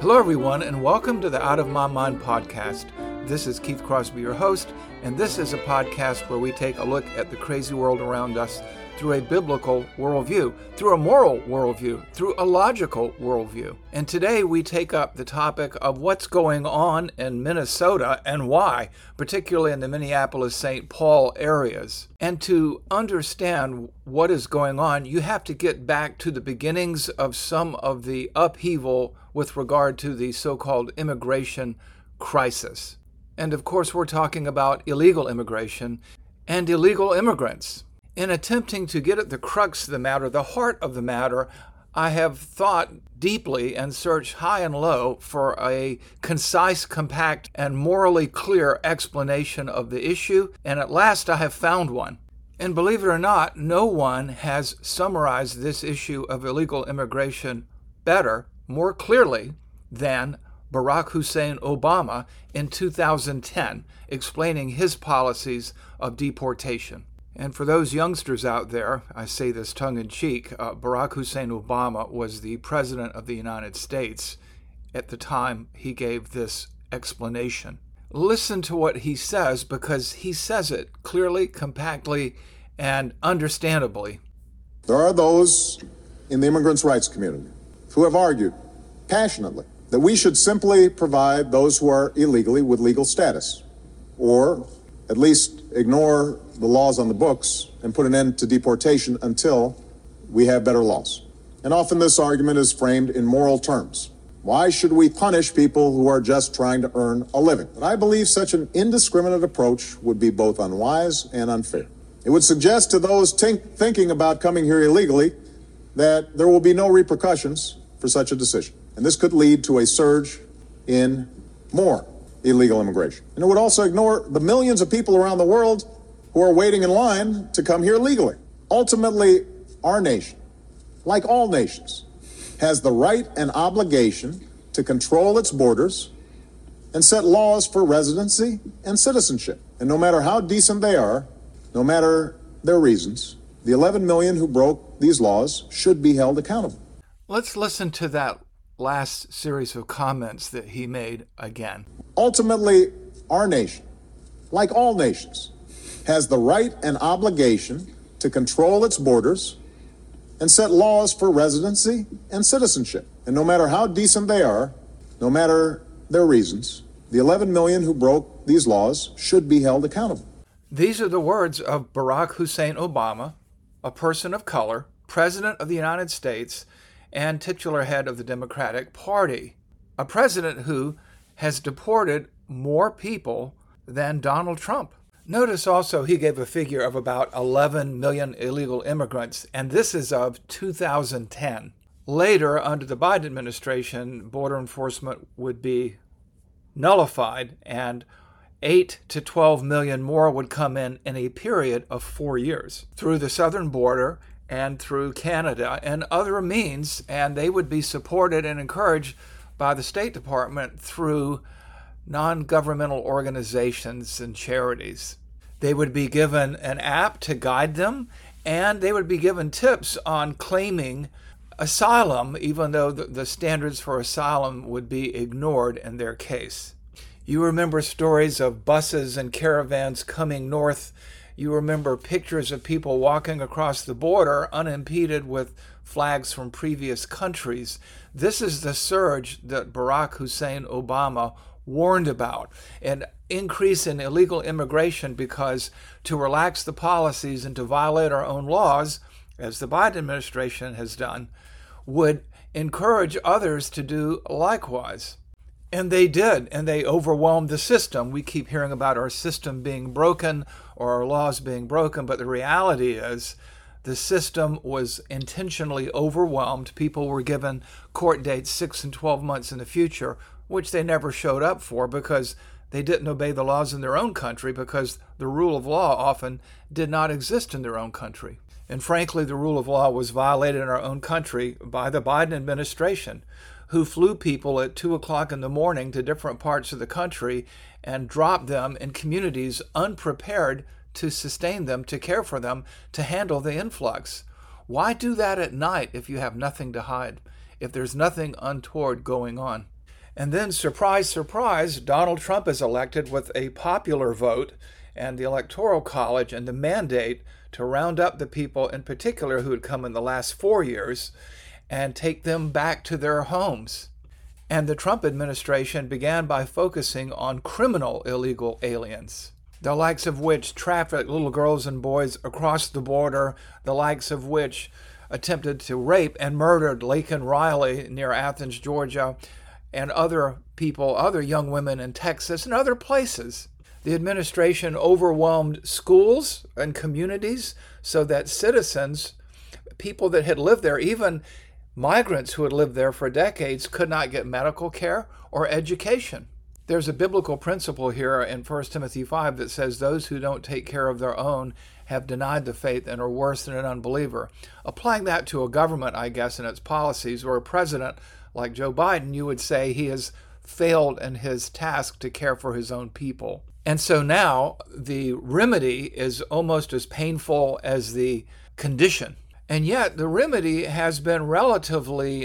Hello, everyone, and welcome to the Out of My Mind podcast. This is Keith Crosby, your host, and this is a podcast where we take a look at the crazy world around us through a biblical worldview, through a moral worldview, through a logical worldview. And today we take up the topic of what's going on in Minnesota and why, particularly in the Minneapolis-St. Paul areas. And to understand what is going on, you have to get back to the beginnings of some of the upheaval with regard to the so-called immigration crisis. And of course, we're talking about illegal immigration and illegal immigrants. In attempting to get at the crux of the matter, the heart of the matter, I have thought deeply and searched high and low for a concise, compact, and morally clear explanation of the issue, and at last I have found one. And believe it or not, no one has summarized this issue of illegal immigration better, more clearly, than Barack Hussein Obama in 2010, explaining his policies of deportation. And for those youngsters out there, I say this tongue-in-cheek, Barack Hussein Obama was the President of the United States at the time he gave this explanation. Listen to what he says, because he says it clearly, compactly, and understandably. There are those in the immigrants' rights community who have argued passionately that we should simply provide those who are illegally with legal status, or at least ignore the laws on the books and put an end to deportation until we have better laws. And often this argument is framed in moral terms. Why should we punish people who are just trying to earn a living? But I believe such an indiscriminate approach would be both unwise and unfair. It would suggest to those thinking about coming here illegally that there will be no repercussions for such a decision. And this could lead to a surge in more illegal immigration. And it would also ignore the millions of people around the world who are waiting in line to come here legally. Ultimately, our nation, like all nations, has the right and obligation to control its borders and set laws for residency and citizenship. And no matter how decent they are, no matter their reasons, the 11 million who broke these laws should be held accountable. Let's listen to that last series of comments that he made again. Ultimately, our nation, like all nations, has the right and obligation to control its borders and set laws for residency and citizenship. And no matter how decent they are, no matter their reasons, the 11 million who broke these laws should be held accountable. These are the words of Barack Hussein Obama, a person of color, President of the United States, and titular head of the Democratic Party. A president who has deported more people than Donald Trump. Notice also he gave a figure of about 11 million illegal immigrants, and this is of 2010. Later, under the Biden administration, border enforcement would be nullified, and 8 to 12 million more would come in a period of 4 years through the southern border and through Canada and other means, and they would be supported and encouraged by the State Department through non-governmental organizations and charities. They would be given an app to guide them, and they would be given tips on claiming asylum, even though the standards for asylum would be ignored in their case. You remember stories of buses and caravans coming north. You remember pictures of people walking across the border unimpeded with flags from previous countries. This is the surge that Barack Hussein Obama warned about, an increase in illegal immigration, because to relax the policies and to violate our own laws, as the Biden administration has done, would encourage others to do likewise. And they did, and they overwhelmed the system. We keep hearing about our system being broken or our laws being broken, but the reality is the system was intentionally overwhelmed. People were given court dates 6 and 12 months in the future, which they never showed up for because they didn't obey the laws in their own country, because the rule of law often did not exist in their own country. And frankly, the rule of law was violated in our own country by the Biden administration, who flew people at 2 o'clock in the morning to different parts of the country and dropped them in communities unprepared to sustain them, to care for them, to handle the influx. Why do that at night if you have nothing to hide, if there's nothing untoward going on? And then, surprise, surprise, Donald Trump is elected with a popular vote and the Electoral College and the mandate to round up the people in particular who had come in the last 4 years and take them back to their homes. And the Trump administration began by focusing on criminal illegal aliens, the likes of which trafficked little girls and boys across the border, the likes of which attempted to rape and murdered Laken Riley near Athens, Georgia, and other people, other young women in Texas and other places. The administration overwhelmed schools and communities so that citizens, people that had lived there, even migrants who had lived there for decades, could not get medical care or education. There's a biblical principle here in 1 Timothy 5 that says those who don't take care of their own have denied the faith and are worse than an unbeliever. Applying that to a government, I guess, and its policies, or a president like Joe Biden, you would say he has failed in his task to care for his own people. And so now the remedy is almost as painful as the condition. And yet the remedy has been relatively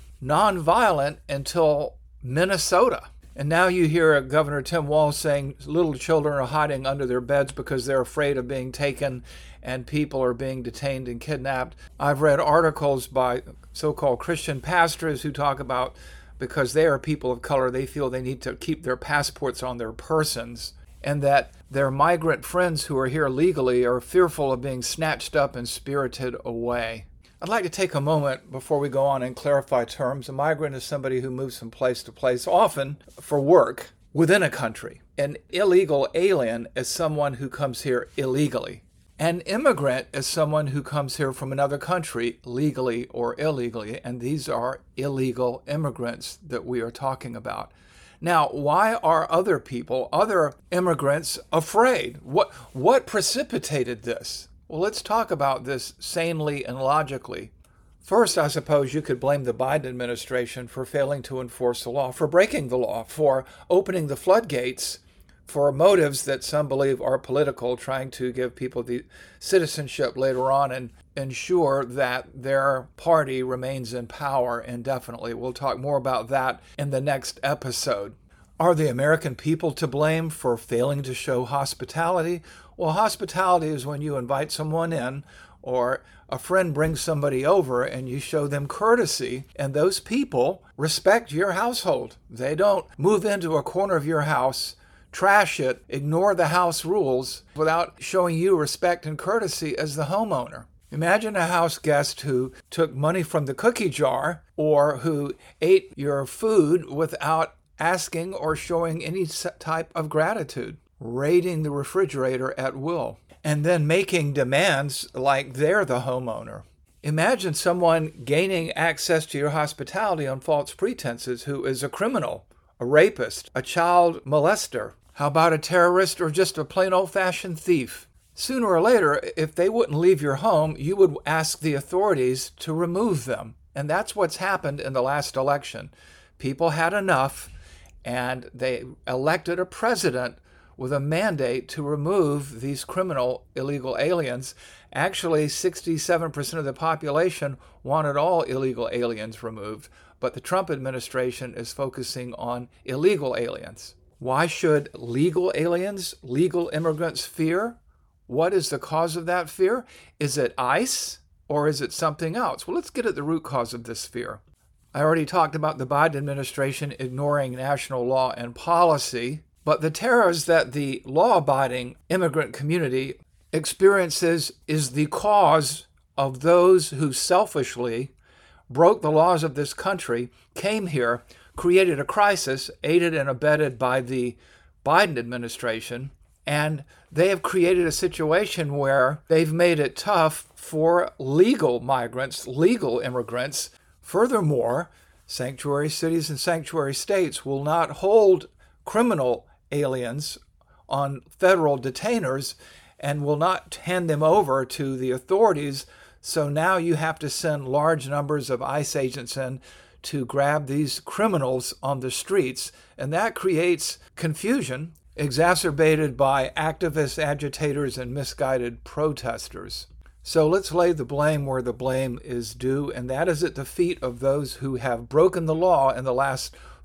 nonviolent until Minnesota. And now you hear Governor Tim Walz saying little children are hiding under their beds because they're afraid of being taken and people are being detained and kidnapped. I've read articles by so-called Christian pastors who talk about because they are people of color, they feel they need to keep their passports on their persons, and that their migrant friends who are here legally are fearful of being snatched up and spirited away. I'd like to take a moment before we go on and clarify terms. A migrant is somebody who moves from place to place, often for work, within a country. An illegal alien is someone who comes here illegally. An immigrant is someone who comes here from another country, legally or illegally, and these are illegal immigrants that we are talking about. Now, why are other people, other immigrants, afraid? What precipitated this? Well, let's talk about this sanely and logically. First, I suppose you could blame the Biden administration for failing to enforce the law, for breaking the law, for opening the floodgates for motives that some believe are political, trying to give people the citizenship later on and ensure that their party remains in power indefinitely. We'll talk more about that in the next episode. Are the American people to blame for failing to show hospitality? Well, hospitality is when you invite someone in or a friend brings somebody over and you show them courtesy, and those people respect your household. They don't move into a corner of your house, trash it, ignore the house rules without showing you respect and courtesy as the homeowner. Imagine a house guest who took money from the cookie jar or who ate your food without asking or showing any type of gratitude, raiding the refrigerator at will, and then making demands like they're the homeowner. Imagine someone gaining access to your hospitality on false pretenses who is a criminal, a rapist, a child molester. How about a terrorist or just a plain old-fashioned thief? Sooner or later, if they wouldn't leave your home, you would ask the authorities to remove them. And that's what's happened in the last election. People had enough, and they elected a president with a mandate to remove these criminal illegal aliens. Actually, 67% of the population wanted all illegal aliens removed, but the Trump administration is focusing on illegal aliens. Why should legal aliens, legal immigrants fear? What is the cause of that fear? Is it ICE or is it something else? Well, let's get at the root cause of this fear. I already talked about the Biden administration ignoring national law and policy, but the terrors that the law-abiding immigrant community experiences is the cause of those who selfishly broke the laws of this country, came here, created a crisis, aided and abetted by the Biden administration, and they have created a situation where they've made it tough for legal migrants, legal immigrants. Furthermore, sanctuary cities and sanctuary states will not hold criminal aliens on federal detainers and will not hand them over to the authorities. So now you have to send large numbers of ICE agents in to grab these criminals on the streets. And that creates confusion, exacerbated by activists, agitators, and misguided protesters. So let's lay the blame where the blame is due, and that is at the feet of those who have broken the law in the last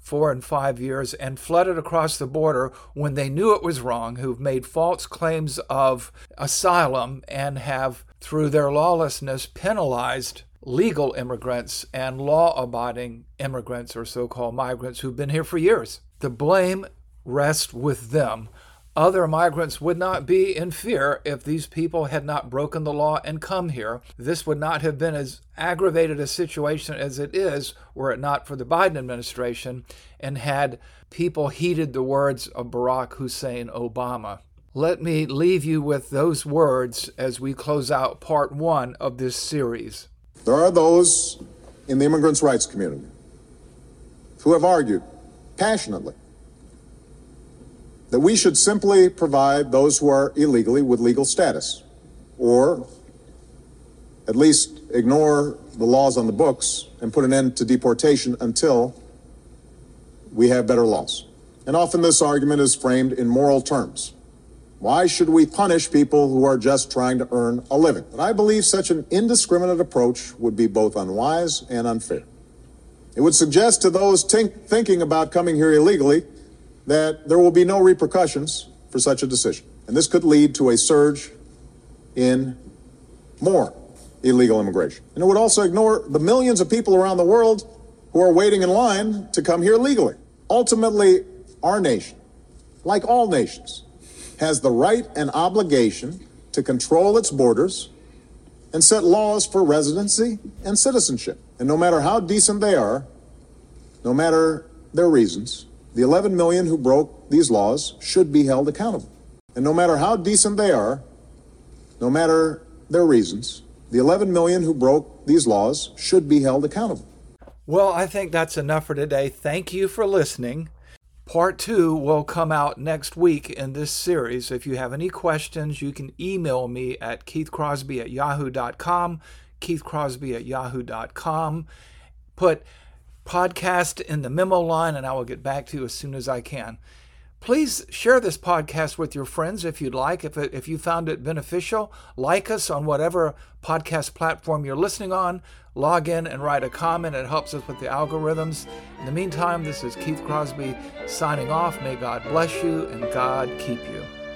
4 and 5 years and flooded across the border when they knew it was wrong, who've made false claims of asylum and have, through their lawlessness, penalized legal immigrants and law-abiding immigrants, or so-called migrants, who've been here for years. The blame rests with them. Other migrants would not be in fear if these people had not broken the law and come here. This would not have been as aggravated a situation as it is were it not for the Biden administration and had people heeded the words of Barack Hussein Obama. Let me leave you with those words as we close out part 1 of this series. There are those in the immigrants' rights community who have argued passionately that we should simply provide those who are illegally with legal status, or at least ignore the laws on the books and put an end to deportation until we have better laws. And often this argument is framed in moral terms. Why should we punish people who are just trying to earn a living? But I believe such an indiscriminate approach would be both unwise and unfair. It would suggest to those thinking about coming here illegally that there will be no repercussions for such a decision. And this could lead to a surge in more illegal immigration. And it would also ignore the millions of people around the world who are waiting in line to come here legally. Ultimately, our nation, like all nations, has the right and obligation to control its borders and set laws for residency and citizenship. And no matter how decent they are, no matter their reasons, the 11 million who broke these laws should be held accountable. And no matter how decent they are, no matter their reasons, the 11 million who broke these laws should be held accountable. Well, I think that's enough for today. Thank you for listening. Part 2 will come out next week in this series. If you have any questions, you can email me at keithcrosby@yahoo.com, keithcrosby@yahoo.com. Put podcast in the memo line, and I will get back to you as soon as I can. Please share this podcast with your friends if you'd like. If you found it beneficial, like us on whatever podcast platform you're listening on. Log in and write a comment. It helps us with the algorithms. In the meantime, this is Keith Crosby signing off. May God bless you and God keep you.